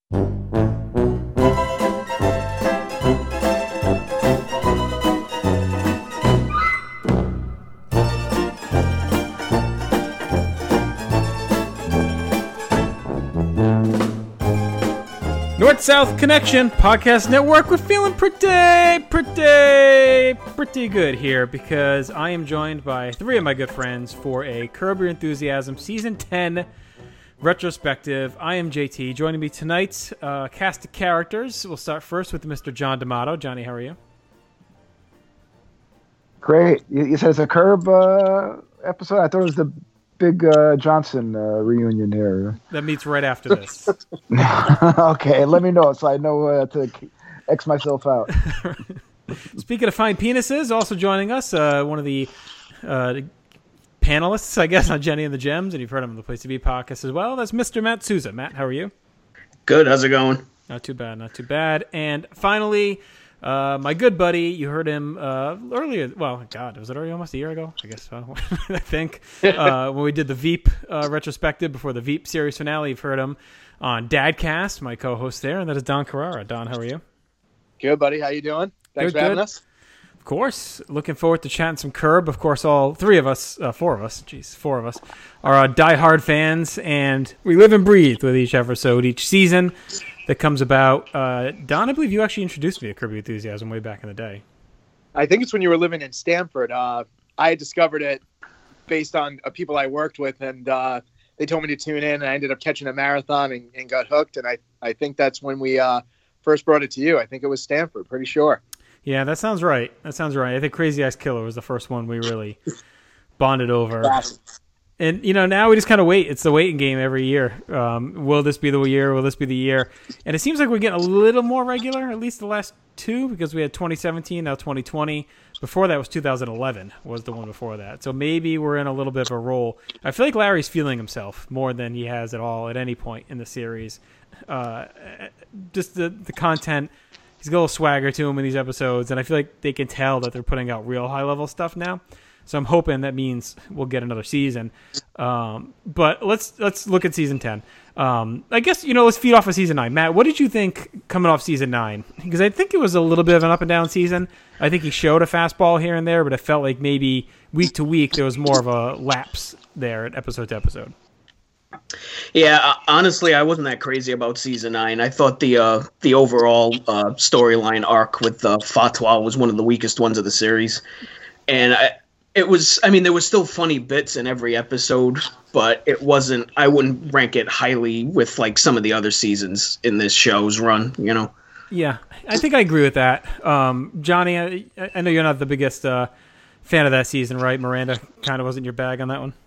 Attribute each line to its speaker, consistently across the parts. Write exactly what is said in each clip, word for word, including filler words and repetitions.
Speaker 1: North-South Connection Podcast Network. We're feeling pretty, pretty, pretty good here because I am joined by three of my good friends for a Curb Your Enthusiasm Season ten retrospective. I am J T. Joining me tonight's uh, cast of characters. We'll start first with Mister John D'Amato. Johnny, how are you?
Speaker 2: Great. You, you said it's a Curb uh, episode? I thought it was the Big uh, Johnson uh, reunion here.
Speaker 1: That meets right after this.
Speaker 2: Okay, let me know so I know uh, to X myself out.
Speaker 1: Speaking of fine penises, also joining us, uh, one of the uh, panelists, I guess, on Jenny and the Gems, and you've heard him on the Place to Be podcast as well. That's Mister Matt Souza. Matt, how are you?
Speaker 3: Good. How's it going?
Speaker 1: Not too bad. Not too bad. And finally, uh, my good buddy, you heard him uh, earlier. Well, God, was it already almost a year ago? I guess so. I think uh, when we did the Veep uh, retrospective before the Veep series finale, you've heard him on Dadcast, my co-host there, and that is Don Carrara. Don, how are you?
Speaker 4: Good, buddy. How you doing? Thanks
Speaker 1: good,
Speaker 4: for having
Speaker 1: good.
Speaker 4: us.
Speaker 1: Of course. Looking forward to chatting some Curb. Of course, all three of us, uh, four of us, geez, four of us, are uh, diehard fans, and we live and breathe with each episode, each season that comes about. Uh, Don, I believe you actually introduced me to Curb Your Enthusiasm way back in the day.
Speaker 4: I think it's when you were living in Stamford. Uh, I had discovered it based on uh, people I worked with, and uh, they told me to tune in, and I ended up catching a marathon and, and got hooked, and I, I think that's when we uh, first brought it to you. I think it was Stamford, pretty sure.
Speaker 1: Yeah, that sounds right. That sounds right. I think Crazy Eyes Killer was the first one we really bonded over.
Speaker 4: Awesome.
Speaker 1: And, you know, now we just kind of wait. It's the waiting game every year. Um, will this be the year? Will this be the year? And it seems like we're getting a little more regular, at least the last two, because we had twenty seventeen, now twenty twenty. Before that was two thousand eleven was the one before that. So maybe we're in a little bit of a roll. I feel like Larry's feeling himself more than he has at all at any point in the series. Uh, just the, the content, he's got a little swagger to him in these episodes, and I feel like they can tell that they're putting out real high-level stuff now. So I'm hoping that means we'll get another season. Um, but let's let's look at season ten. Um, I guess, you know, let's feed off of season nine. Matt, what did you think coming off season nine? Because I think it was a little bit of an up and down season. I think he showed a fastball here and there, but it felt like maybe week to week there was more of a lapse there at episode to episode.
Speaker 3: Yeah, uh, honestly, I wasn't that crazy about season nine. I thought the uh, the overall uh, storyline arc with uh, Fatwa was one of the weakest ones of the series. And I... It was, I mean, there was still funny bits in every episode, but it wasn't, I wouldn't rank it highly with, like, some of the other seasons in this show's run, you know?
Speaker 1: Yeah, I think I agree with that. Um, Johnny, I, I know you're not the biggest uh, fan of that season, right? Miranda kind of wasn't your bag on that one?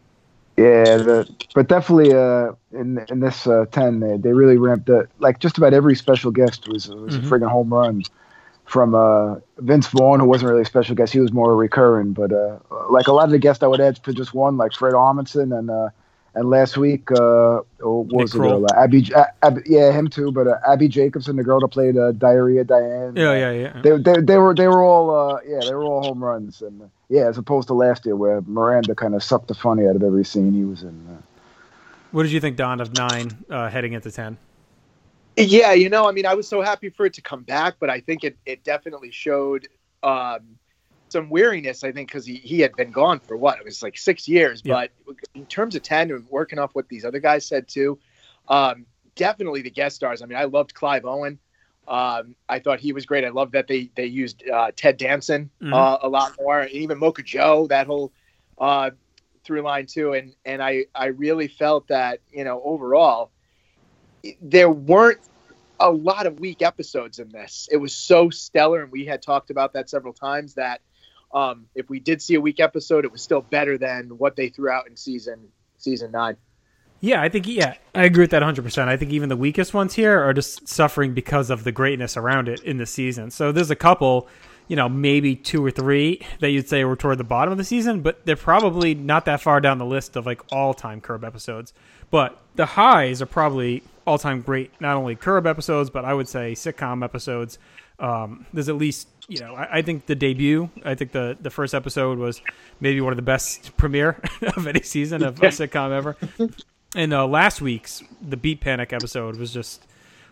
Speaker 2: Yeah, the, but definitely uh, in in this uh, ten, they, they really ramped up. Like, just about every special guest was, was mm-hmm. a friggin' home run. From uh, Vince Vaughn, who wasn't really a special guest, he was more recurring. But uh, like a lot of the guests I would add to just one, like Fred Armisen, and uh, and last week, uh, what was the girl? Uh, Abby, Abby, yeah, him too. But uh, Abby Jacobson, the girl that played uh, Diarrhea Diane.
Speaker 1: Yeah, yeah, yeah.
Speaker 2: They they they were they were all uh, yeah they were all home runs, and uh, yeah, as opposed to last year where Miranda kind of sucked the funny out of every scene he was in. Uh.
Speaker 1: What did you think, Don, of nine uh, heading into ten?
Speaker 4: Yeah, you know, I mean, I was so happy for it to come back, but I think it, it definitely showed um, some weariness, I think, because he, he had been gone for, what, it was like six years. Yeah. But in terms of ten, and working off what these other guys said, too, um, definitely the guest stars. I mean, I loved Clive Owen. Um, I thought he was great. I loved that they, they used uh, Ted Danson mm-hmm. uh, a lot more, and even Mocha Joe, that whole uh, through line, too. And, and I, I really felt that, you know, overall, there weren't a lot of weak episodes in this. It was so stellar, and we had talked about that several times, that um, if we did see a weak episode, it was still better than what they threw out in season season nine.
Speaker 1: Yeah, I think, yeah, I agree with that one hundred percent. I think even the weakest ones here are just suffering because of the greatness around it in the season. So there's a couple, you know, maybe two or three that you'd say were toward the bottom of the season, but they're probably not that far down the list of, like, all-time Curb episodes. But the highs are probably all-time great, not only Curb episodes, but I would say sitcom episodes. Um, there's at least, you know, I, I think the debut, I think the, the first episode was maybe one of the best premiere of any season of a sitcom ever. And uh, last week's, the Beat Panic episode was just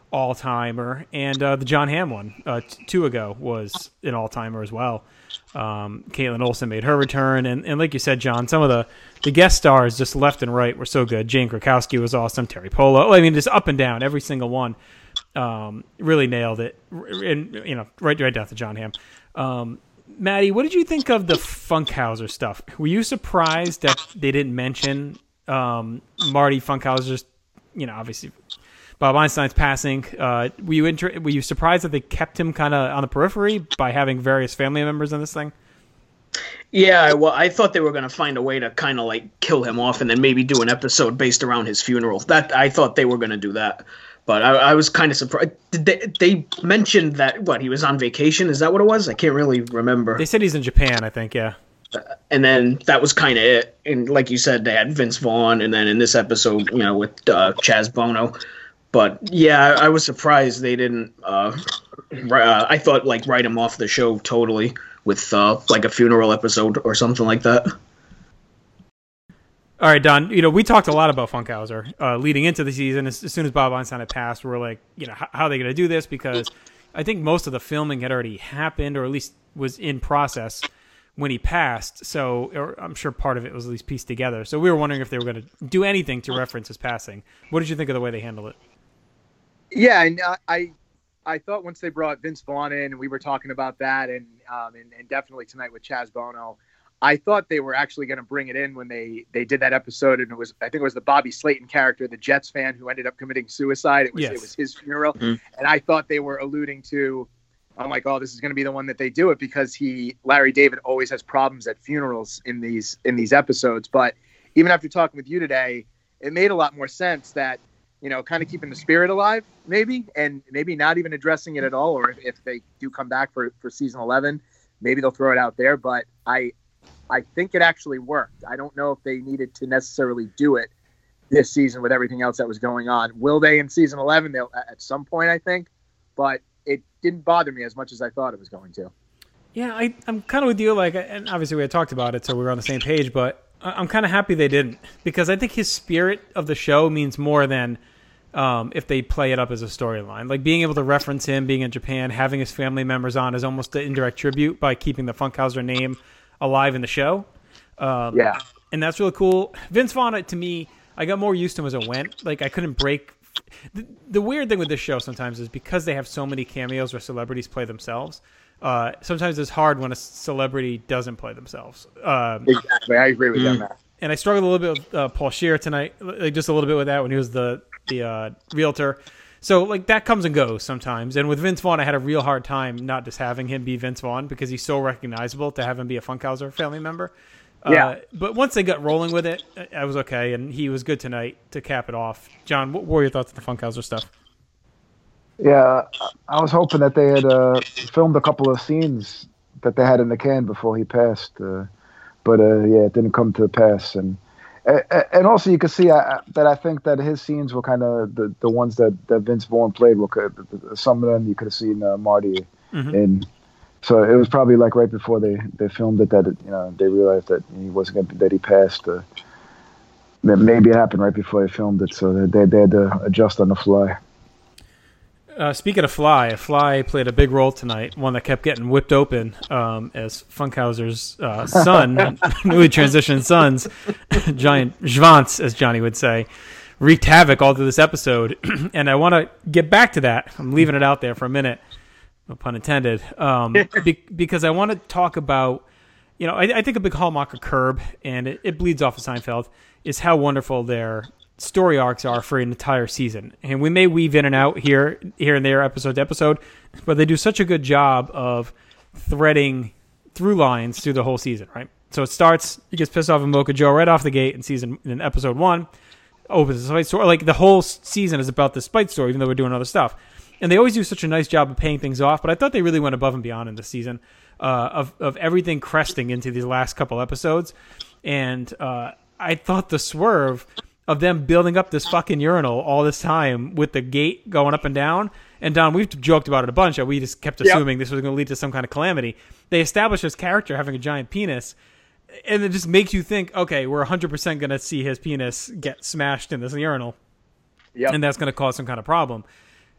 Speaker 1: all timer, and uh, the John Hamm one uh, t- two ago was an all timer as well. Um, Caitlin Olsen made her return, and, and like you said, John, some of the, the guest stars just left and right were so good. Jane Krakowski was awesome. Terry Polo, I mean, just up and down, every single one um, really nailed it. And you know, right right down to John Hamm. Um, Maddie, what did you think of the Funkhauser stuff? Were you surprised that they didn't mention um, Marty Funkhauser's, you know, obviously Bob Einstein's passing? Uh, were you inter- were you surprised that they kept him kind of on the periphery by having various family members in this thing?
Speaker 3: Yeah, well, I thought they were going to find a way to kind of like kill him off and then maybe do an episode based around his funeral. That I thought they were going to do that. But I, I was kind of surprised. Did they, they mentioned that, what, he was on vacation? Is that what it was? I can't really remember.
Speaker 1: They said he's in Japan, I think, yeah.
Speaker 3: Uh, and then that was kind of it. And like you said, they had Vince Vaughn, and then in this episode, you know, with uh, Chaz Bono. But yeah, I, I was surprised they didn't. Uh, uh, I thought like write him off the show totally with uh, like a funeral episode or something like that.
Speaker 1: All right, Don. You know, we talked a lot about Funkhauser uh, leading into the season. As, as soon as Bob Einstein had passed, we were like, you know, how, how are they going to do this? Because I think most of the filming had already happened, or at least was in process when he passed. So, or I'm sure part of it was at least pieced together. So we were wondering if they were going to do anything to reference his passing. What did you think of the way they handled it?
Speaker 4: Yeah, and uh, I, I thought once they brought Vince Vaughn in, and we were talking about that, and um, and, and definitely tonight with Chaz Bono, I thought they were actually going to bring it in when they, they did that episode, and it was I think it was the Bobby Slayton character, the Jets fan who ended up committing suicide. It was
Speaker 1: yes.
Speaker 4: it was his funeral,
Speaker 3: Mm-hmm.
Speaker 4: and I thought they were alluding to. I'm like, oh, this is going to be the one that they do it because he Larry David always has problems at funerals in these in these episodes. But even after talking with you today, it made a lot more sense that, you know, kind of keeping the spirit alive, maybe, and maybe not even addressing it at all. Or if, if they do come back for, for season eleven, maybe they'll throw it out there. But I, I think it actually worked. I don't know if they needed to necessarily do it this season with everything else that was going on. Will they in season eleven? They'll at some point, I think, but it didn't bother me as much as I thought it was going to.
Speaker 1: Yeah, I, I'm kind of with you. Like, and obviously we had talked about it, so we were on the same page. But I'm kind of happy they didn't, because I think his spirit of the show means more than um, if they play it up as a storyline. Like being able to reference him being in Japan, having his family members on is almost an indirect tribute by keeping the Funkhauser name alive in the show. Um,
Speaker 4: Yeah.
Speaker 1: And that's really cool. Vince Vaughn, to me, I got more used to him as it went. Like I couldn't break. The, the weird thing with this show sometimes is because they have so many cameos where celebrities play themselves. Uh, sometimes it's hard when a celebrity doesn't play themselves. Um,
Speaker 4: Exactly. I agree with
Speaker 3: Mm.
Speaker 4: you on that.
Speaker 1: and I struggled a little bit with uh, Paul Scheer tonight, like just a little bit with that when he was the the uh, realtor. So like that comes and goes sometimes. And with Vince Vaughn, I had a real hard time not just having him be Vince Vaughn because he's so recognizable to have him be a Funkhauser family member.
Speaker 4: Yeah.
Speaker 1: Uh, but once they got rolling with it, I was okay, and he was good tonight to cap it off. John, what were your thoughts on the Funkhauser stuff?
Speaker 2: Yeah, I was hoping that they had uh, filmed a couple of scenes that they had in the can before he passed, uh, but uh, yeah, it didn't come to pass. And and also you could see I, that I think that his scenes were kind of the, the ones that, that Vince Vaughn played. Were some of them you could have seen uh, Marty
Speaker 1: Mm-hmm.
Speaker 2: in. So it was probably like right before they, they filmed it that it, you know they realized that he wasn't gonna, that he passed. Uh, maybe it happened right before they filmed it, so they they had to adjust on the fly.
Speaker 1: Uh, speaking of Fly, a Fly played a big role tonight, one that kept getting whipped open um, as Funkhauser's uh, son, newly transitioned sons, giant Schwanz, as Johnny would say, wreaked havoc all through this episode. And I want to get back to that. I'm leaving it out there for a minute, no pun intended, um, be- because I want to talk about, you know, I, I think a big hallmark of Curb, and it, it bleeds off of Seinfeld, is how wonderful their story arcs are for an entire season. And we may weave in and out here here and there, episode to episode, but they do such a good job of threading through lines through the whole season, right? So it starts, he gets pissed off at Mocha Joe right off the gate in season in episode one, opens the spite story. Like the whole season is about the spite story, even though we're doing other stuff. And they always do such a nice job of paying things off, but I thought they really went above and beyond in this season uh, of, of everything cresting into these last couple episodes. And uh, I thought the swerve of them building up this fucking urinal all this time with the gate going up and down. And Don, we've joked about it a bunch. That we just kept assuming yep. this was going to lead to some kind of calamity. They established this character having a giant penis, and it just makes you think, okay, we're one hundred percent going to see his penis get smashed in this urinal.
Speaker 4: Yep.
Speaker 1: And that's going to cause some kind of problem.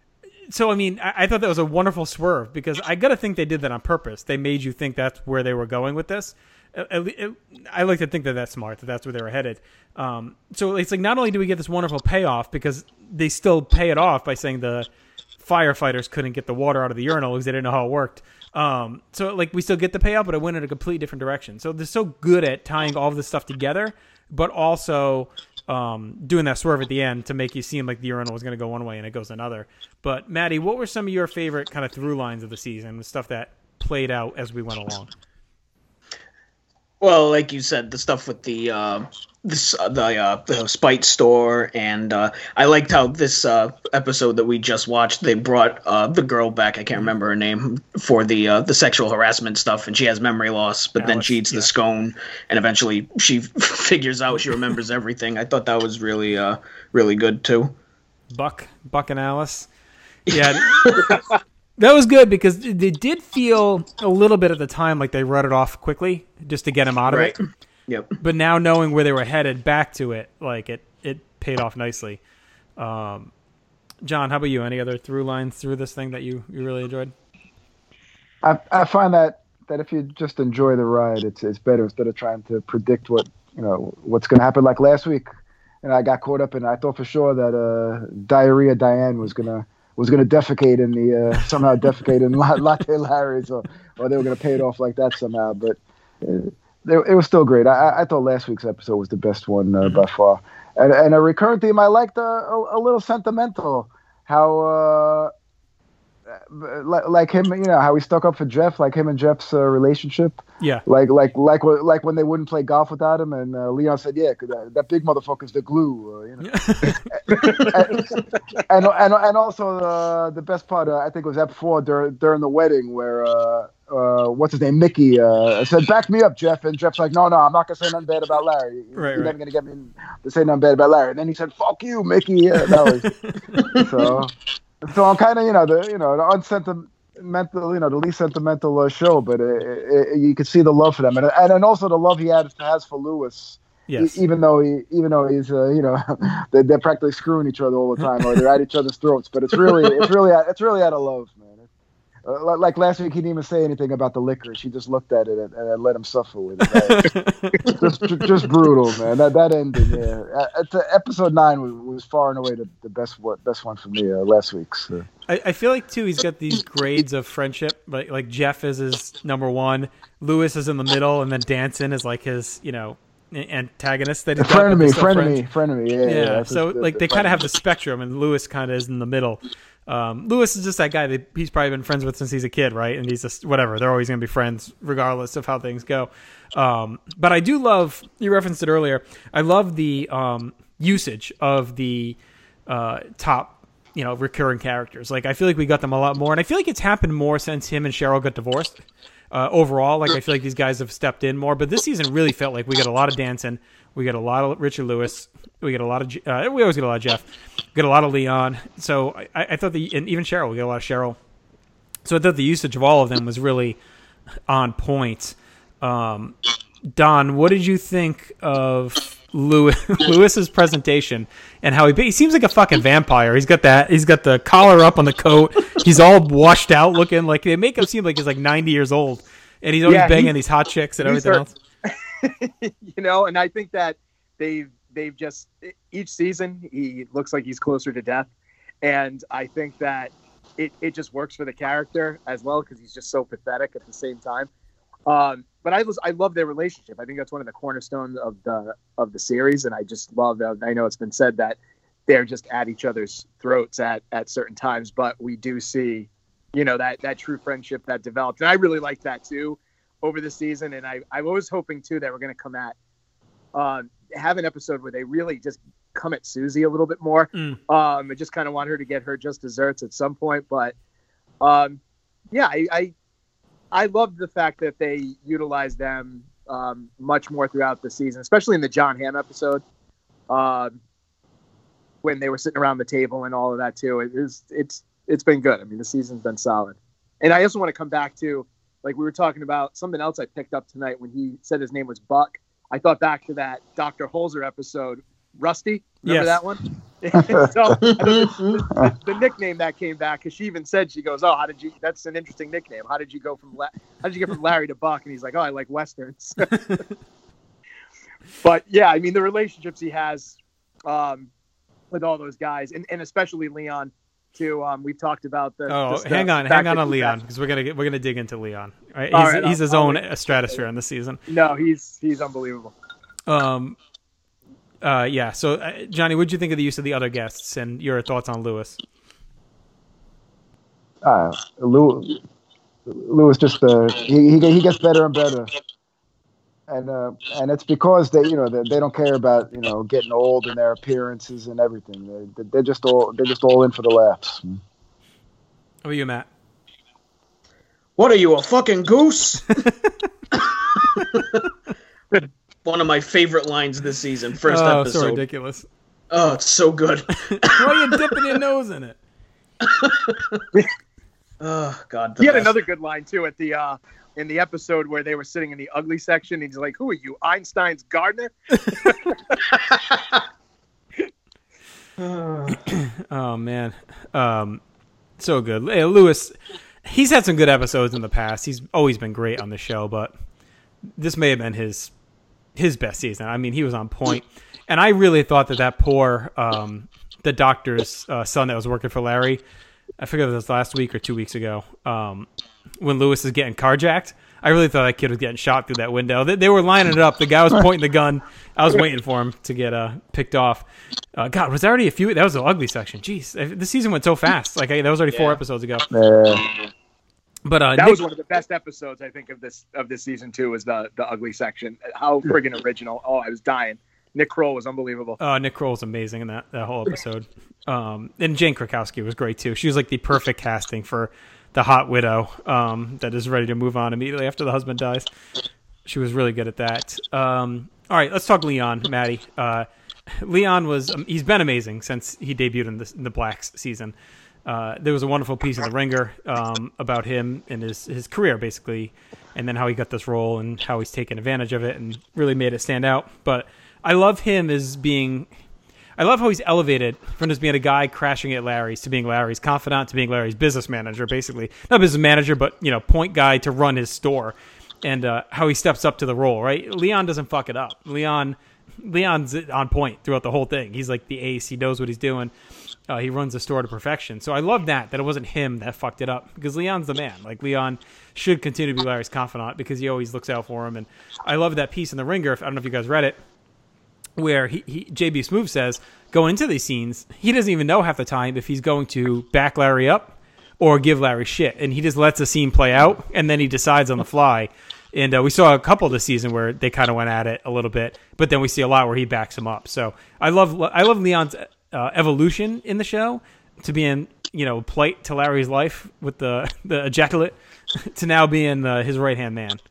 Speaker 1: so I mean, I, I thought that was a wonderful swerve because I got to think they did that on purpose. They made you think that's where they were going with this. It, it, I like to think that that's smart, that that's where they were headed. Um, so it's like not only do we get this wonderful payoff because they still pay it off by saying the firefighters couldn't get the water out of the urinal because they didn't know how it worked. Um, so like we still get the payoff, but it went in a completely different direction. So they're so good at tying all of this stuff together, but also um, doing that swerve at the end to make you seem like the urinal was going to go one way and it goes another. But Maddie, what were some of your favorite kind of through lines of the season, the stuff that played out as we went along?
Speaker 3: Well, like you said, the stuff with the uh, this uh, the uh, the Spite store, and uh, I liked how this uh, episode that we just watched, they brought uh, the girl back. I can't remember her name for the uh, the sexual harassment stuff, and she has memory loss, but Alice, then she eats yeah. the scone, and eventually she figures out she remembers everything. I thought that was really uh, really good too.
Speaker 1: Buck, Buck and Alice, yeah. That was good because they did feel a little bit at the time like they wrote it off quickly just to get him out of
Speaker 3: right.
Speaker 1: it.
Speaker 3: Yep.
Speaker 1: But now knowing where they were headed back to it, like it, it paid off nicely. Um, John, how about you? Any other through lines through this thing that you, you really enjoyed?
Speaker 2: I I find that, that if you just enjoy the ride, it's it's better instead of trying to predict what you know what's going to happen. Like last week, and I got caught up in. I thought for sure that uh, Diarrhea Diane was gonna. was going to defecate in the, uh, somehow defecate in Latte Larry's, or, or they were going to pay it off like that somehow. But uh, they, it was still great. I, I thought last week's episode was the best one uh, by far. And, and a recurrent theme, I liked uh, a, a little sentimental, how, uh, like him, you know, how he stuck up for Jeff, like him and Jeff's uh, relationship.
Speaker 1: Yeah.
Speaker 2: Like, like, like, like when they wouldn't play golf without him, and uh, Leon said, "Yeah, 'cause that, that big motherfucker's the glue." Uh, you know. and, and and and also uh, the best part, uh, I think, was ep four during during the wedding where uh, uh, what's his name, Mickey, uh, said, "Back me up, Jeff," and Jeff's like, "No, no, I'm not gonna say nothing bad about Larry. You're
Speaker 1: right,
Speaker 2: never
Speaker 1: right.
Speaker 2: gonna get me to say nothing bad about Larry." And then he said, "Fuck you, Mickey." Yeah, that was so. So I'm kind of, you know, the you know the unsentimental, you know, the least sentimental uh, show, but it, it, you could see the love for them, and and, and also the love he has, has for Lewis.
Speaker 1: Yes.
Speaker 2: E- even though he, even though he's, uh, you know, they're, they're practically screwing each other all the time, or they're at each other's throats. But it's really, it's really, it's really out of love, man. Uh, like last week, he didn't even say anything about the liquor. She just looked at it and, and let him suffer with it. just, just brutal, man. That that ending, yeah. At, at episode nine was, was far and away the, the best best one for me uh, last week's. So.
Speaker 1: I, I feel like too he's got these grades of friendship. Like like Jeff is his number one, Lewis is in the middle, and then Danson is like his, you know, antagonist. That he's got,
Speaker 2: friend of me, friend
Speaker 1: friends.
Speaker 2: of me, friend of me. Yeah.
Speaker 1: Yeah.
Speaker 2: yeah
Speaker 1: so
Speaker 2: the,
Speaker 1: like
Speaker 2: the,
Speaker 1: they
Speaker 2: the
Speaker 1: kind of have the spectrum, and Lewis kind of is in the middle. Um, Lewis is just that guy that he's probably been friends with since he's a kid, right? And he's just whatever. They're always going to be friends regardless of how things go. Um, but I do love, you referenced it earlier, I love the um, usage of the uh, top, you know, recurring characters. Like I feel like we got them a lot more, and I feel like it's happened more since him and Cheryl got divorced. Uh, overall, like I feel like these guys have stepped in more, but this season really felt like we got a lot of Danson, we got a lot of Richard Lewis, we got a lot of uh, we always get a lot of Jeff, we got a lot of Leon. So I, I thought the and even Cheryl, we got a lot of Cheryl. So I thought the usage of all of them was really on point. Um, Don, what did you think of Lewis, Lewis's presentation and how he he seems like a fucking vampire? He's got that. He's got the collar up on the coat. He's all washed out, looking like they make him seem like he's like ninety years old, and he's always
Speaker 4: Yeah,
Speaker 1: banging
Speaker 4: he-
Speaker 1: these hot chicks and
Speaker 4: he's
Speaker 1: everything
Speaker 4: our-
Speaker 1: else.
Speaker 4: you know, and I think that they've they've just each season he looks like he's closer to death, and I think that it, it just works for the character as well because he's just so pathetic at the same time. Um, but I was I love their relationship. I think that's one of the cornerstones of the of the series, and I just love that. I know it's been said that they're just at each other's throats at at certain times, but we do see, you know, that that true friendship that developed, and I really like that too over the season. And I I was hoping too that we're going to come at um, have an episode where they really just come at Susie a little bit more.
Speaker 1: Mm.
Speaker 4: Um, I just kind of want her to get her just desserts at some point, but um, yeah, I. I I loved the fact that they utilized them um, much more throughout the season, especially in the John Hamm episode, um, when they were sitting around the table and all of that too. It is, it's it's been good. I mean, the season's been solid. And I also want to come back to, like we were talking about, something else I picked up tonight when he said his name was Buck. I thought back to that Doctor Holzer episode Rusty. Remember
Speaker 1: Yes.
Speaker 4: that one? so I know the, the, the nickname that came back, because she even said, she goes, "Oh, how did you? That's an interesting nickname. How did you go from La- how did you get from Larry to Buck?" And he's like, "Oh, I like westerns." But yeah, I mean, the relationships he has um, with all those guys, and, and especially Leon too. Um, we've talked about the.
Speaker 1: Oh,
Speaker 4: the
Speaker 1: hang
Speaker 4: stuff-
Speaker 1: on,
Speaker 4: the
Speaker 1: hang
Speaker 4: fact
Speaker 1: on
Speaker 4: that
Speaker 1: on
Speaker 4: he
Speaker 1: Leon
Speaker 4: got-
Speaker 1: because we're gonna get, we're gonna dig into Leon. All right?
Speaker 4: All
Speaker 1: He's,
Speaker 4: right,
Speaker 1: he's
Speaker 4: I'll-
Speaker 1: his
Speaker 4: I'll
Speaker 1: own
Speaker 4: wait.
Speaker 1: stratosphere on this season.
Speaker 4: No, he's he's unbelievable.
Speaker 1: Um, uh, yeah. So, uh, Johnny, what did you think of the use of the other guests and your thoughts on Lewis?
Speaker 2: Uh, Lewis, Lewis just uh, he, he he gets better and better, and uh, and it's because they you know they, they don't care about you know getting old and their appearances and everything. They they're just all they're just all in for the laughs.
Speaker 1: How about you, Matt?
Speaker 3: What are you, a fucking goose? One of my favorite lines this season, first
Speaker 1: oh,
Speaker 3: episode.
Speaker 1: so ridiculous.
Speaker 3: Oh, it's so good.
Speaker 1: Why are you dipping your nose in it?
Speaker 3: Oh God. the
Speaker 4: He had
Speaker 3: best.
Speaker 4: another good line too at the uh, in the episode where they were sitting in the ugly section. He's like, "Who are you, Einstein's gardener?"
Speaker 1: Oh man, um, so good. Hey, Lewis, he's had some good episodes in the past. He's always been great on the show, but this may have been his his best season. I mean, he was on point, and I really thought that that poor um, the doctor's uh, son that was working for Larry. I forget if it was last week or two weeks ago. Um, when Lewis is getting carjacked, I really thought that kid was getting shot through that window. They, they were lining it up. The guy was pointing the gun. I was waiting for him to get uh, picked off. Uh, God, was there already a few? That was the ugly section. Jeez, the season went so fast. Like I, that was already four
Speaker 3: Yeah.
Speaker 1: episodes ago.
Speaker 2: Uh,
Speaker 1: But uh,
Speaker 4: That
Speaker 1: Nick,
Speaker 4: was one of the best episodes I think of this of this season too. Was the the ugly section? How friggin' original! Oh, I was dying. Nick Kroll was unbelievable.
Speaker 1: uh, Nick Kroll was amazing in that, that whole episode. Um, and Jane Krakowski was great too. She was like the perfect casting for the hot widow um, that is ready to move on immediately after the husband dies. She was really good at that. Um, all right, let's talk Leon, Maddie. Uh, Leon was um, he's been amazing since he debuted in the, in the Blacks season. Uh, there was a wonderful piece in The Ringer um, about him and his, his career, basically, and then how he got this role and how he's taken advantage of it and really made it stand out. But I love him as being... I love how he's elevated from just being a guy crashing at Larry's to being Larry's confidant to being Larry's business manager, basically. Not business manager, but, you know, point guy to run his store. And uh, how he steps up to the role, right? Leon doesn't fuck it up. Leon... Leon's on point throughout the whole thing. He's like the ace. He knows what he's doing. Uh, he runs the store to perfection. So I love that, that it wasn't him that fucked it up because Leon's the man. Like Leon should continue to be Larry's confidant because he always looks out for him. And I love that piece in The Ringer. I don't know if you guys read it, where he, he J B Smoove says going into these scenes, he doesn't even know half the time if he's going to back Larry up or give Larry shit. And he just lets the scene play out and then he decides on the fly. And uh, we saw a couple this season where they kind of went at it a little bit, but then we see a lot where he backs him up. So I love I love Leon's uh, evolution in the show to being, you know, polite to Larry's life with the, the ejaculate to now being uh, his right-hand man.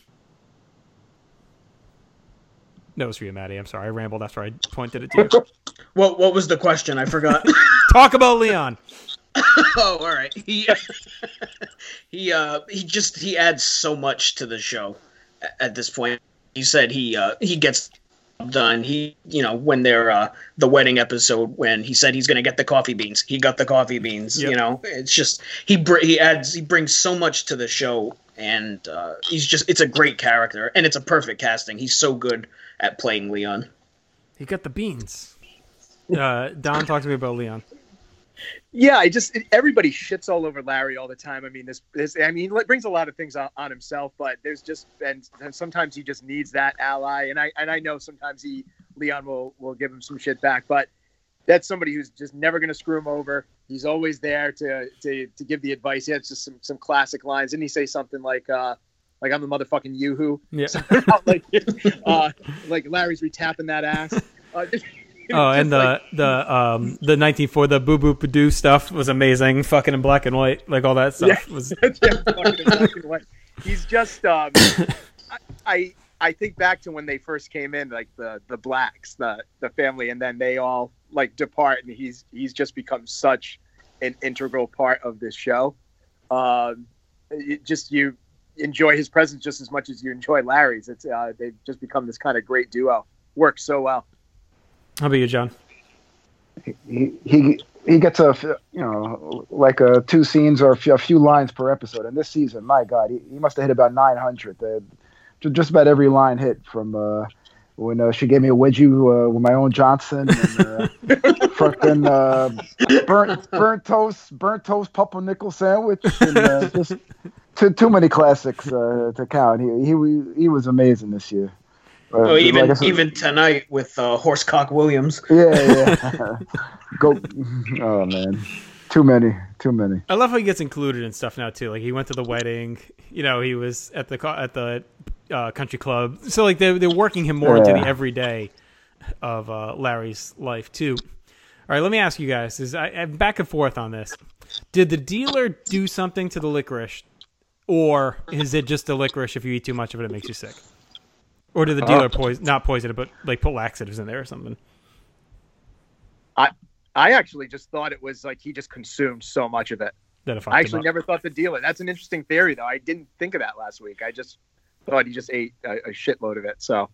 Speaker 1: That was for you, Maddie. I'm sorry. I rambled after I pointed it to you.
Speaker 3: What What was the question? I forgot.
Speaker 1: Talk about Leon.
Speaker 3: Oh, all right. He he uh he just he adds so much to the show a- at this point. You said he uh he gets done. He you know when they're uh the wedding episode when he said he's gonna get the coffee beans. He got the coffee beans.
Speaker 1: Yep.
Speaker 3: You know, it's just he br- he adds he brings so much to the show, and uh, he's just it's a great character and it's a perfect casting. He's so good at playing Leon.
Speaker 1: He got the beans. Uh, Don, talk to me about Leon.
Speaker 4: Yeah, I just everybody shits all over Larry all the time. I mean, this, this I mean, he brings a lot of things on, on himself, but there's just and, and sometimes he just needs that ally, and I and I know sometimes he Leon will will give him some shit back, but that's somebody who's just never going to screw him over. He's always there to to to give the advice. He has just some some classic lines. Didn't he say something like uh like I'm the motherfucking yoo-hoo?
Speaker 1: Yeah.
Speaker 4: like uh like Larry's retapping that ass. Uh,
Speaker 1: Oh, and the the um the nineteen four the boo boo doo stuff was amazing. Fucking in black and white, like all that stuff
Speaker 4: Yeah.
Speaker 1: was.
Speaker 4: Yeah, fucking exactly what- He's just um, I, I I think back to when they first came in, like the the blacks, the the family, and then they all like depart, and he's he's just become such an integral part of this show. Um, it just you enjoy his presence just as much as you enjoy Larry's. It's uh, they've just become this kind of great duo. Works so well.
Speaker 1: How about you, John?
Speaker 2: He he he gets a you know like a two scenes or a few, a few lines per episode. And this season, my God, he, he must have hit about nine hundred. Just about every line hit from uh, when uh, she gave me a wedgie uh, with my own Johnson, and uh, fucking uh, burnt burnt toast burnt toast pumpernickel sandwich, and uh, just too too many classics uh, to count. He he he was amazing this year. Uh,
Speaker 3: oh, even
Speaker 2: like said,
Speaker 3: even tonight with uh, Horsecock Williams.
Speaker 2: Yeah, yeah. Go. Oh man, too many, too many.
Speaker 1: I love how he gets included in stuff now too. Like he went to the wedding. You know, he was at the at the uh, country club. So like they're they're working him more
Speaker 2: yeah.
Speaker 1: into the everyday of uh, Larry's life too. All right, let me ask you guys: Is I, I'm back and forth on this. Did the dealer do something to the licorice, or is it just the licorice? If you eat too much of it, it makes you sick. Or did the dealer poison, not poison it, but like put laxatives in there or something?
Speaker 4: I I actually just thought it was like he just consumed so much of it.
Speaker 1: That it
Speaker 4: I actually never thought the dealer. That's an interesting theory, though. I didn't think of that last week. I just thought he just ate a, a shitload of it. So,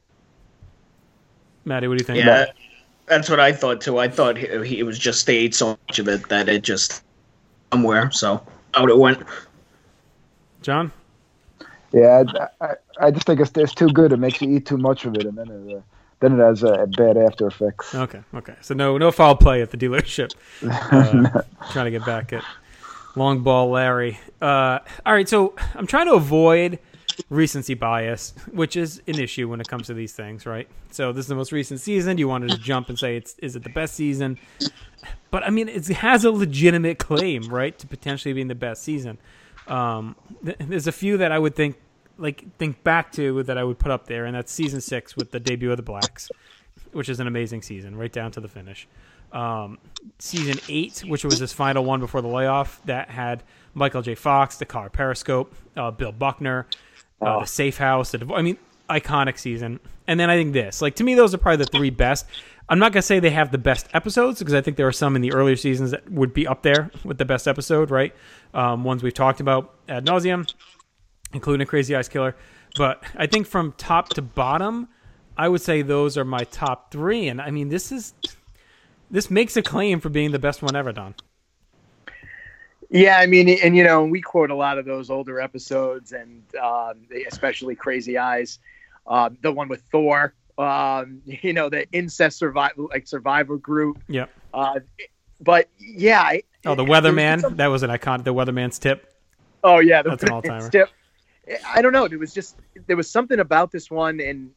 Speaker 1: Maddie, what do you think?
Speaker 3: Yeah, that's what I thought too. I thought he, he was just they ate so much of it that it just somewhere. So out it went.
Speaker 1: John?
Speaker 2: Yeah, I, I, I just think it's, it's too good. It makes you eat too much of it, and then it, uh, then it has uh, bad after effects.
Speaker 1: Okay, okay. So no no foul play at the dealership. Uh, trying to get back at Long Ball Larry. Uh, all right, so I'm trying to avoid recency bias, which is an issue when it comes to these things, right? So this is the most recent season. You wanted to jump and say, it's is it the best season? But, I mean, it has a legitimate claim, right, to potentially being the best season. Um, th- there's a few that I would think like think back to that I would put up there, and that's season six with the debut of the Blacks, which is an amazing season, right down to the finish. Um, season eight, which was his final one before the layoff, that had Michael J. Fox, the car Periscope, uh, Bill Buckner, uh,
Speaker 4: Oh.
Speaker 1: the Safe House. The, I mean, iconic season. And then I think this, like to me, those are probably the three best. I'm not gonna say they have the best episodes because I think there are some in the earlier seasons that would be up there with the best episode, right? Um, ones we've talked about ad nauseum, including Crazy Eyes Killer. But I think from top to bottom, I would say those are my top three. And I mean, this is this makes a claim for being the best one ever, Don.
Speaker 4: yeah, I mean, and you know, we quote a lot of those older episodes, and um, especially Crazy Eyes, uh, the one with Thor. Um, you know, the incest survival like survivor group.
Speaker 1: Yeah.
Speaker 4: Uh, but yeah. I,
Speaker 1: Oh, the
Speaker 4: it-
Speaker 1: Weatherman.
Speaker 4: some-
Speaker 1: That was an iconic. The Weatherman's tip.
Speaker 4: Oh yeah, the
Speaker 1: That's an all-timer.
Speaker 4: Tip. I don't know. There was just there was something about this one, and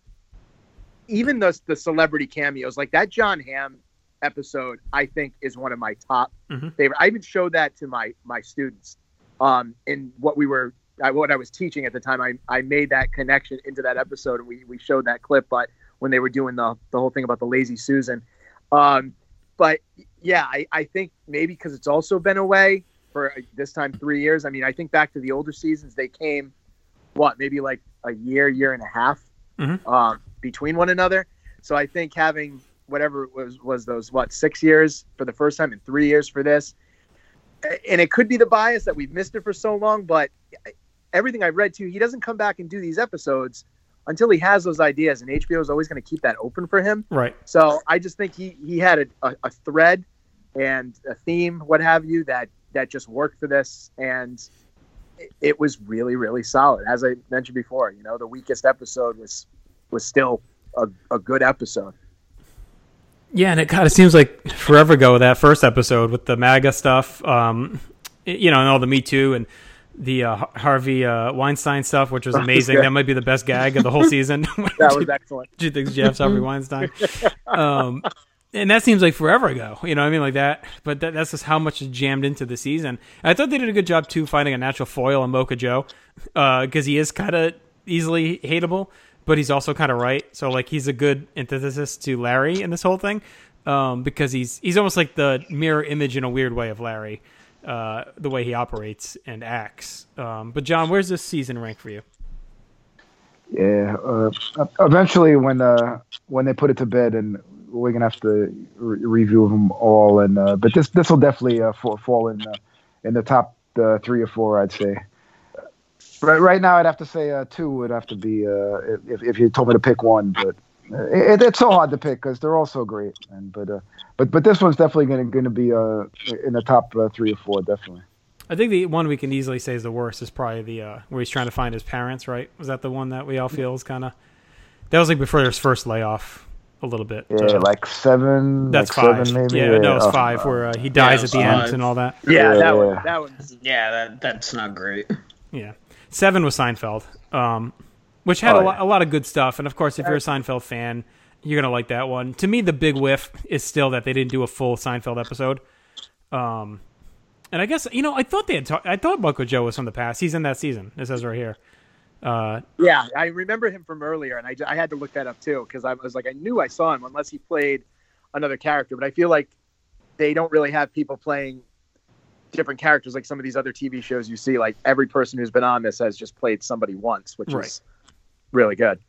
Speaker 4: even the the celebrity cameos, like that John Hamm episode, I think is one of my top
Speaker 1: Mhm.
Speaker 4: favorite. I even showed that to my my students. Um, in what we were, I, what I was teaching at the time, I I made that connection into that episode, and we we showed that clip. But when they were doing the the whole thing about the Lazy Susan, um, but yeah, I I think maybe because it's also been away for this time three years. I mean, I think back to the older seasons, they came, what, maybe like a year, year and a half
Speaker 1: Mhm.
Speaker 4: um, between one another. So I think having whatever it was, was those, what, six years for the first time and three years for this. And it could be the bias that we've missed it for so long, but everything I've read too, he doesn't come back and do these episodes until he has those ideas, and H B O is always going to keep that open for him.
Speaker 1: Right.
Speaker 4: So I just think he, he had a, a, a thread and a theme, what have you, that, that just worked for this. And it, it was really, really solid. As I mentioned before, you know, the weakest episode was, was still a, a good episode.
Speaker 1: Yeah, and it kind of seems like forever ago, that first episode with the MAGA stuff, um, you know, and all the Me Too and the uh, Harvey uh, Weinstein stuff, which was amazing.
Speaker 4: good.
Speaker 1: That might be the best gag of the whole season.
Speaker 4: That was excellent.
Speaker 1: Do you think Jeff's Harvey Weinstein? Um, and that seems like forever ago, you know what I mean? Like that, but that, that's just how much is jammed into the season. And I thought they did a good job, too, finding a natural foil on Mocha Joe, because he is kind of easily hateable, but he's also kind of right. So, like, he's a good antithesis to Larry in this whole thing, um, because he's he's almost like the mirror image in a weird way of Larry, uh, the way he operates and acts. Um, but, John, where's this season rank for you?
Speaker 2: Yeah. Uh, eventually, when uh, when they put it to bed, and we're gonna have to re- review them all, and uh, but this this will definitely uh, fall, fall in uh, in the top uh, three or four, I'd say. Right, right now, I'd have to say uh, two would have to be uh, if if you told me to pick one, but it, it's so hard to pick because they're all so great. And but uh, but but this one's definitely going to be uh in the top uh, three or four, definitely.
Speaker 1: I think the one we can easily say is the worst is probably the uh, where he's trying to find his parents. Right? Was that the one that we all feel is kind of that was like before his first layoff a little bit.
Speaker 2: Yeah,
Speaker 1: uh,
Speaker 2: like seven.
Speaker 1: That's
Speaker 2: like
Speaker 1: five.
Speaker 2: Seven maybe.
Speaker 1: Yeah,
Speaker 2: yeah,
Speaker 1: no, it's
Speaker 2: oh,
Speaker 1: five where uh, he dies
Speaker 3: yeah,
Speaker 1: at the
Speaker 3: five.
Speaker 1: end and all that.
Speaker 4: Yeah,
Speaker 2: Yeah,
Speaker 4: that one.
Speaker 2: yeah.
Speaker 4: That one.
Speaker 3: Yeah, that that's not great.
Speaker 1: Yeah, seven was Seinfeld, um, which had
Speaker 2: Oh,
Speaker 1: a, lot,
Speaker 2: yeah.
Speaker 1: a lot of good stuff. And of course, if you're a Seinfeld fan, you're gonna like that one. To me, the big whiff is still that they didn't do a full Seinfeld episode. Um, and I guess you know, I thought they had. Ta- I thought Bucko Joe was from the past. He's in that season. It says right here. Uh,
Speaker 4: Yeah, I remember him from earlier, and I, I had to look that up too because I was like, I knew I saw him unless he played another character. But I feel like they don't really have people playing different characters like some of these other T V shows you see. Like every person who's been on this has just played somebody once, which
Speaker 1: Right.
Speaker 4: is really good.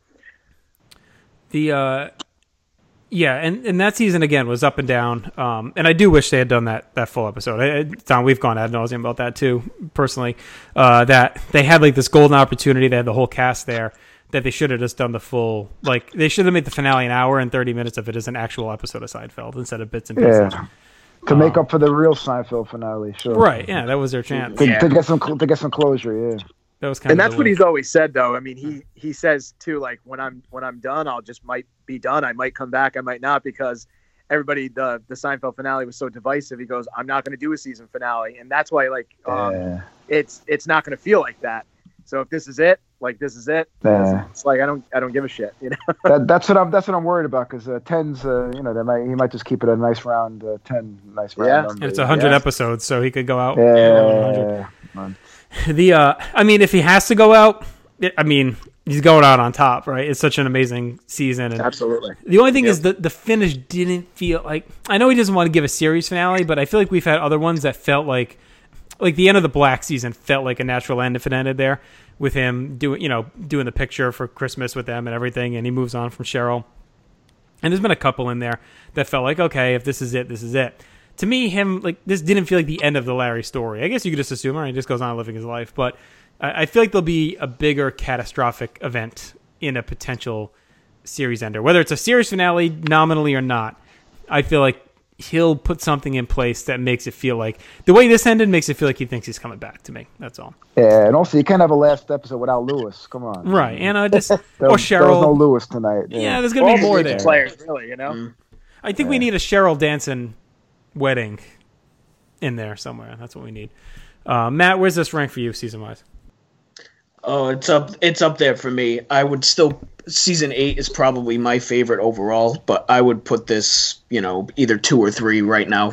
Speaker 1: The uh, yeah, and, and that season again was up and down. Um, and I do wish they had done that that full episode. I, I, Don, we've gone ad nauseum about that too, personally. Uh, that they had like this golden opportunity. They had the whole cast there. That they should have just done the full. Like they should have made the finale an hour and thirty minutes of it as an actual episode of Seinfeld instead of bits and pieces.
Speaker 2: Yeah. To make up for the real Seinfeld finale, sure.
Speaker 1: Right? Yeah, that was their chance.
Speaker 2: To,
Speaker 3: Yeah.
Speaker 2: to get some to get some closure, yeah.
Speaker 1: That was kind
Speaker 4: And
Speaker 1: of
Speaker 4: that's
Speaker 1: the
Speaker 4: what
Speaker 1: win.
Speaker 4: he's always said, though. I mean, he he says too, like when I'm when I'm done, I'll just might be done. I might come back, I might not, because everybody the the Seinfeld finale was so divisive. He goes, I'm not going to do a season finale, and that's why like um,
Speaker 2: Yeah.
Speaker 4: it's it's not going to feel like that. So if this is it, like this is it.
Speaker 2: Yeah.
Speaker 4: It's like I don't I don't give a shit, you know.
Speaker 2: That, that's what I'm. That's what I'm worried about because uh, tens, uh, you know, they might he might just keep it a nice round uh, ten, nice round.
Speaker 4: Yeah.
Speaker 2: number.
Speaker 1: And it's a hundred
Speaker 2: yeah.
Speaker 1: episodes, so he could go out.
Speaker 2: Yeah. man.
Speaker 1: The uh, I mean, if he has to go out, it, I mean, he's going out on top, right? It's such an amazing season, and
Speaker 4: Absolutely.
Speaker 1: the only thing
Speaker 4: Yep.
Speaker 1: is that the finish didn't feel like. I know he doesn't want to give a series finale, but I feel like we've had other ones that felt like, like the end of the Black season felt like a natural end if it ended there with him doing, you know, doing the picture for Christmas with them and everything, and he moves on from Cheryl. And there's been a couple in there that felt like, okay, if this is it, this is it. To me, him like this didn't feel like the end of the Larry story. I guess you could just assume, all right, he just goes on living his life, but I, I feel like there'll be a bigger catastrophic event in a potential series ender, whether it's a series finale nominally or not. I feel like he'll put something in place that makes it feel like the way this ended makes it feel like he thinks he's coming back to me. That's all.
Speaker 2: Yeah, and also you can't have a last episode without Lewis. Come on.
Speaker 1: Right, and I just
Speaker 2: There,
Speaker 1: or
Speaker 2: was- there was
Speaker 1: Cheryl.
Speaker 2: no Lewis tonight.
Speaker 1: yeah.
Speaker 2: Yeah.
Speaker 1: there's gonna be
Speaker 4: All
Speaker 1: more
Speaker 4: the
Speaker 1: there.
Speaker 4: players, really, you know.
Speaker 3: Mm.
Speaker 1: I think we need a Cheryl Danson wedding in there somewhere. That's what we need. Uh, Matt, where's this rank for you season wise?
Speaker 3: Oh, it's up. It's up there for me. I would still. Season eight is probably my favorite overall, but I would put this, you know, either two or three right now.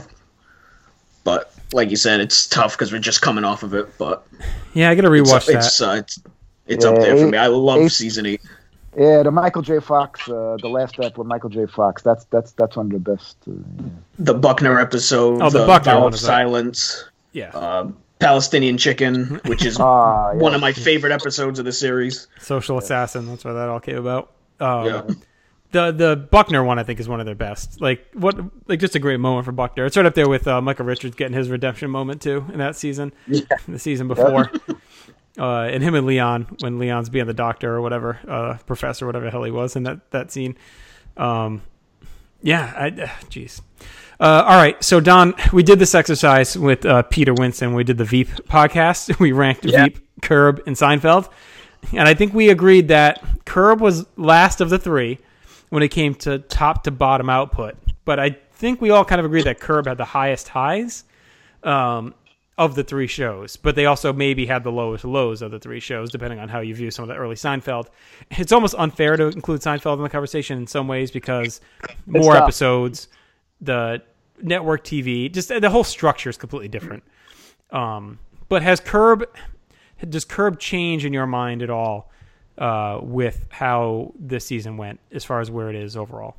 Speaker 3: But like you said, it's tough because we're just coming off of it. But
Speaker 1: Yeah, I gotta
Speaker 3: it's
Speaker 1: rewatch that.
Speaker 3: it's, uh, it's, it's
Speaker 2: Yeah,
Speaker 3: up there for
Speaker 2: eight-
Speaker 3: me. I love
Speaker 2: eight-
Speaker 3: season eight.
Speaker 2: Yeah, the Michael J. Fox, uh, the last step with Michael J. Fox. That's that's that's one of the best. Uh, yeah.
Speaker 3: The Buckner episode.
Speaker 1: Oh, the Buckner
Speaker 3: Vow
Speaker 1: one
Speaker 3: of
Speaker 1: is that.
Speaker 3: Silence.
Speaker 1: yeah,
Speaker 3: Uh, Palestinian Chicken, which is
Speaker 2: Ah, yeah.
Speaker 3: one of my favorite episodes of the series.
Speaker 1: Social Assassin. That's where that all came about. Um,
Speaker 3: Yeah.
Speaker 1: The the Buckner one I think is one of their best. Like what like just a great moment for Buckner. It's right up there with uh, Michael Richards getting his redemption moment too in that season.
Speaker 3: Yeah.
Speaker 1: The season before. uh, and him and Leon when Leon's being the doctor or whatever, uh, professor, whatever the hell he was in that that scene. Um, yeah, I jeez. Uh, all right, so Don, we did this exercise with uh, Peter Winston. We did the Veep podcast. We ranked
Speaker 4: Yeah.
Speaker 1: Veep, Curb, and Seinfeld, and I think we agreed that Curb was last of the three when it came to top to bottom output. But I think we all kind of agreed that Curb had the highest highs um, of the three shows, but they also maybe had the lowest lows of the three shows, depending on how you view some of the early Seinfeld. It's almost unfair to include Seinfeld in the conversation in some ways because more
Speaker 4: tough.
Speaker 1: episodes, the network T V, just the whole structure is completely different. Um, but has Curb, does Curb change in your mind at all uh, with how this season went as far as where it is overall?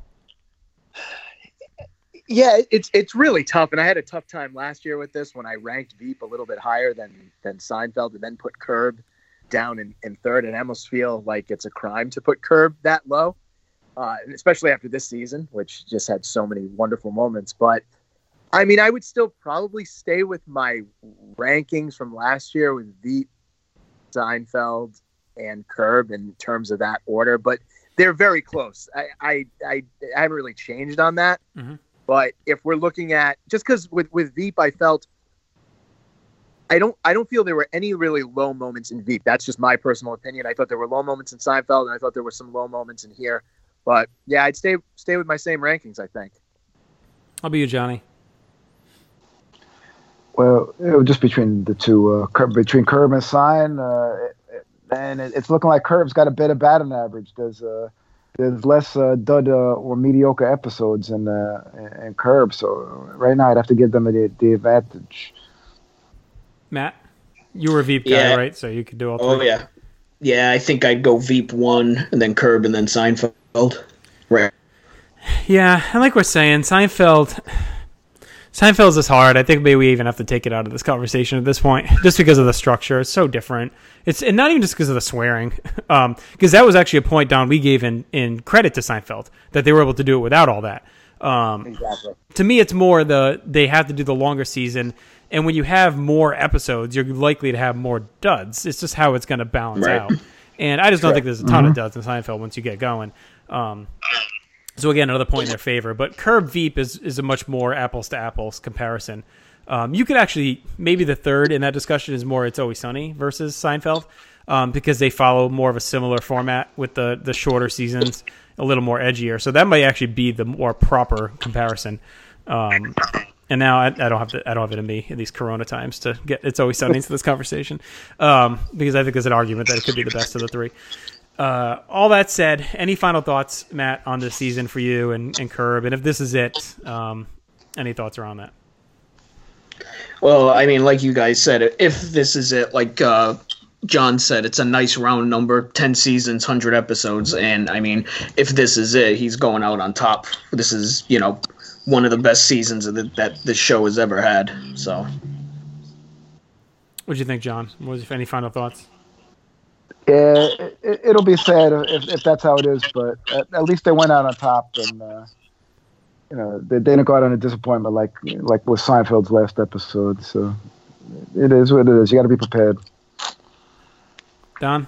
Speaker 4: Yeah, it's it's really tough, and I had a tough time last year with this when I ranked Veep a little bit higher than than Seinfeld, and then put Curb down in, in third. And I almost feel like it's a crime to put Curb that low, uh, and especially after this season, which just had so many wonderful moments. But I mean, I would still probably stay with my rankings from last year with Veep, Seinfeld, and Curb in terms of that order. But they're very close. I, I, I, I haven't really changed on that.
Speaker 1: Mm-hmm.
Speaker 4: But if we're looking at just because with with Veep, I felt I don't I don't feel there were any really low moments in Veep. That's just my personal opinion. I thought there were low moments in Seinfeld, and I thought there were some low moments in here. But yeah, I'd stay stay with my same rankings, I think.
Speaker 1: How about you, Johnny?
Speaker 2: Well, it was just between the two, uh, Curb, between Curb and Sign, uh, and it, it's looking like Curb's got a better batting average. There's uh, there's less uh, dud uh, or mediocre episodes in uh, in Curb, so right now I'd have to give them the, the advantage.
Speaker 1: Matt, you were a Veep guy,
Speaker 3: Yeah.
Speaker 1: right? So you could do all three.
Speaker 3: Oh yeah, yeah. I think I'd go Veep one, and then Curb, and then Seinfeld. Right.
Speaker 1: Yeah, and like we're saying, Seinfeld. Seinfeld's is hard. I think maybe we even have to take it out of this conversation at this point, just because of the structure. It's so different. It's and not even just because of the swearing, um, because that was actually a point, Don, we gave in in credit to Seinfeld that they were able to do it without all that. Um,
Speaker 4: Exactly.
Speaker 1: To me, it's more the they have to do the longer season, and when you have more episodes, you're likely to have more duds. It's just how it's going to balance
Speaker 3: Right.
Speaker 1: out. And I just don't
Speaker 4: Sure.
Speaker 1: think there's a ton of duds in Seinfeld once you get going. Um, so again, another point in their favor. But Curb Veep is, is a much more apples to apples comparison. Um, you could actually, maybe the third in that discussion is more It's Always Sunny versus Seinfeld, um, because they follow more of a similar format with the, the shorter seasons, a little more edgier. So that might actually be the more proper comparison. Um, and now I, I don't have to, I don't have it in me in these Corona times to get It's Always Sunny into this conversation, um, because I think there's an argument that it could be the best of the three. Uh, all that said, any final thoughts, Matt, on this season for you and, and Curb? And if this is it, um, any thoughts around that?
Speaker 3: Well, I mean, like you guys said, if this is it, like uh, John said, it's a nice round number, ten seasons, one hundred episodes. And, I mean, if this is it, he's going out on top. This is, you know, one of the best seasons of the, that this show has ever had. So,
Speaker 1: What do you think, John? What was any final thoughts?
Speaker 2: Yeah, it, it'll be sad if, if that's how it is, but at, at least they went out on top, and uh, you know they, they didn't go out on a disappointment like like with Seinfeld's last episode. So it is what it is. You got to be prepared.
Speaker 1: Don?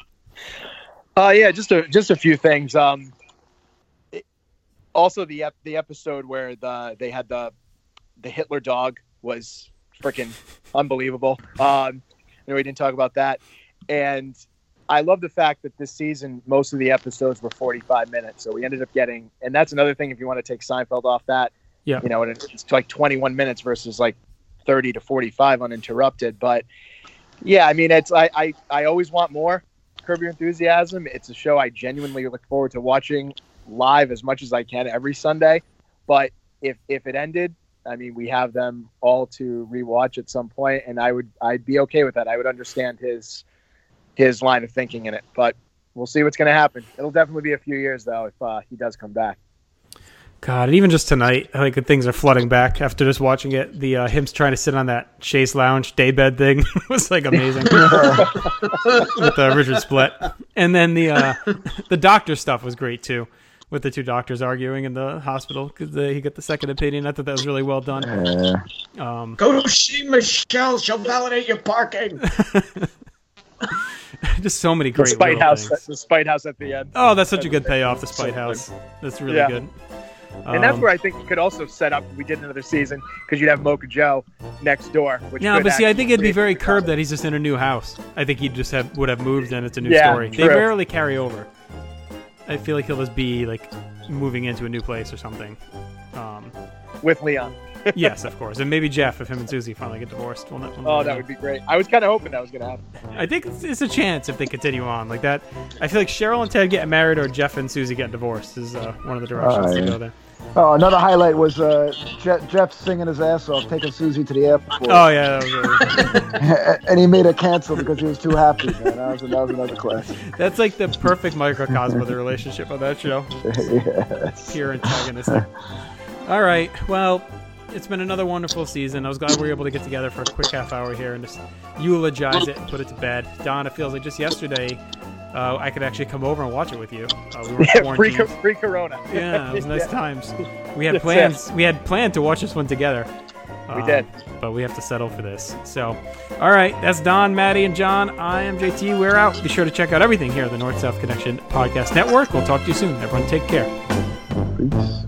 Speaker 4: Uh, yeah, just a just a few things. Um, it- also the ep- the episode where the they had the the Hitler dog was freaking unbelievable. Um, you know, we didn't talk about that, and I love the fact that this season most of the episodes were forty-five minutes, so we ended up getting, and that's another thing if you want to take Seinfeld off that,
Speaker 1: Yeah.
Speaker 4: you know, and it's like twenty-one minutes versus like thirty to forty-five uninterrupted. But yeah, I mean, it's I I, I always want more. Curb Your Enthusiasm. It's a show I genuinely look forward to watching live as much as I can every Sunday. But if if it ended, I mean, we have them all to rewatch at some point, and I would I'd be okay with that. I would understand his his line of thinking in it, but we'll see what's going to happen. It'll definitely be a few years though if uh, he does come back.
Speaker 1: God, and even just tonight, I think things are flooding back after just watching it. The uh, him trying to sit on that Chase Lounge daybed thing was like amazing with uh, Richard Splett, and then the uh, the doctor stuff was great too, with the two doctors arguing in the hospital because he got the second opinion. I thought that was really well done.
Speaker 2: Uh,
Speaker 1: Um,
Speaker 3: go to see Michelle. She'll validate your parking.
Speaker 1: just so many
Speaker 4: The
Speaker 1: great
Speaker 4: Spite
Speaker 1: little
Speaker 4: House,
Speaker 1: things.
Speaker 4: the Spite House at the end.
Speaker 1: Oh, that's such a good payoff, the Spite House. That's really
Speaker 4: Yeah.
Speaker 1: good.
Speaker 4: And that's
Speaker 1: Um,
Speaker 4: where I think you could also set up. We did another season because you'd have Mocha Joe next door. Which
Speaker 1: No,
Speaker 4: could
Speaker 1: but see, I think it'd be
Speaker 4: actually
Speaker 1: very
Speaker 4: create-
Speaker 1: Curb that he's just in a new house. I think he just have would have moved and it's a new
Speaker 4: Yeah,
Speaker 1: story. They
Speaker 4: true.
Speaker 1: rarely carry over. I feel like he'll just be like moving into a new place or something. Um,
Speaker 4: with Leon.
Speaker 1: yes, of course, and maybe Jeff if him and Susie finally get divorced. We'll, not- we'll
Speaker 4: Oh,
Speaker 1: never
Speaker 4: that
Speaker 1: know.
Speaker 4: would be great. I was kind of hoping that was going to happen.
Speaker 1: I think it's, it's a chance if they continue on like that. I feel like Cheryl and Ted getting married or Jeff and Susie getting divorced is uh, one of the directions
Speaker 2: Oh,
Speaker 1: to
Speaker 2: yeah.
Speaker 1: go there.
Speaker 2: oh, another highlight was uh, Je- Jeff singing his ass off, taking Susie to the airport,
Speaker 1: Oh yeah, that was really
Speaker 2: and he made her cancel because he was too happy. Man, that was, that was another classic.
Speaker 1: that's like the perfect microcosm of the relationship on that show.
Speaker 2: Yes.
Speaker 1: Pure antagonistic. All right. Well, it's been another wonderful season. I was glad we were able to get together for a quick half hour here and just eulogize it and put it to bed. Don, it feels like just yesterday uh, I could actually come over and watch it with you. Uh, we were
Speaker 4: free,
Speaker 1: quarantined.
Speaker 4: free Corona.
Speaker 1: Yeah, it was nice
Speaker 4: Yeah.
Speaker 1: times. We had
Speaker 4: That's
Speaker 1: plans. We had planned to watch this one together,
Speaker 4: We
Speaker 1: um,
Speaker 4: did.
Speaker 1: But we have to settle for this. So, all right. That's Don, Maddie, and John. I am J T. We're out. Be sure to check out everything here at the North South Connection Podcast Network. We'll talk to you soon. Everyone take care.
Speaker 2: Peace.